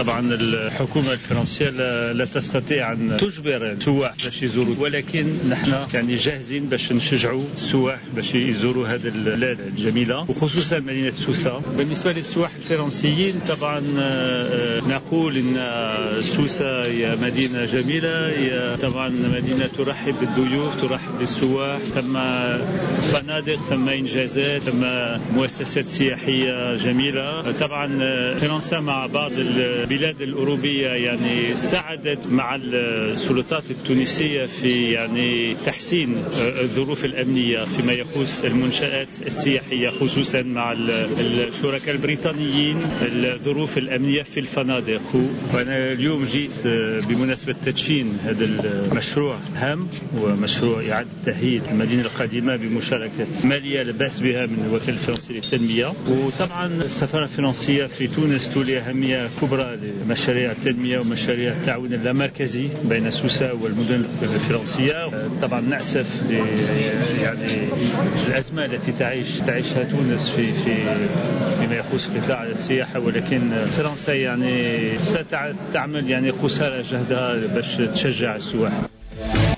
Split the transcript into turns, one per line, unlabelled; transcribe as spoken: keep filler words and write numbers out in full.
طبعا الحكومة الفرنسية لا تستطيع أن تجبر السواح باش يزوروا، ولكن نحن يعني جاهزين باش نشجعوا السواح باش يزوروا هذه البلاد الجميلة، وخصوصا مدينة سوسة. بالنسبة للسواح الفرنسيين طبعا نقول إن سوسة هي مدينة جميلة، هي طبعا مدينة ترحب بالضيوف، ترحب بالسواح، ثم فنادق، ثم إنجازات، ثم مؤسسات سياحية جميلة. طبعا فرنسا مع بعض البلاد الأوروبية يعني ساعدت مع السلطات التونسية في يعني تحسين الظروف الأمنية فيما يخص المنشآت السياحية، خصوصا مع الشركاء البريطانيين الظروف الأمنية في الفنادق. وأنا اليوم جيت بمناسبة تدشين هذا المشروع هام، ومشروع إعادة تأهيل المدينة القديمة بمشاركة مالية لا بأس بها من الوكالة الفرنسية للتنمية. وطبعا السفارة الفرنسية في تونس تولي أهمية كبرى لمشاريع التنمية ومشاريع التعاون اللامركزي بين سوسة والمدن الفرنسية. طبعا نأسف يعني الأزمة التي تعيش تعيشها تونس في في فيما يخص قطاع السياحة، ولكن فرنسا يعني ستعمل يعني قصارى جهدها باش تشجع السواح.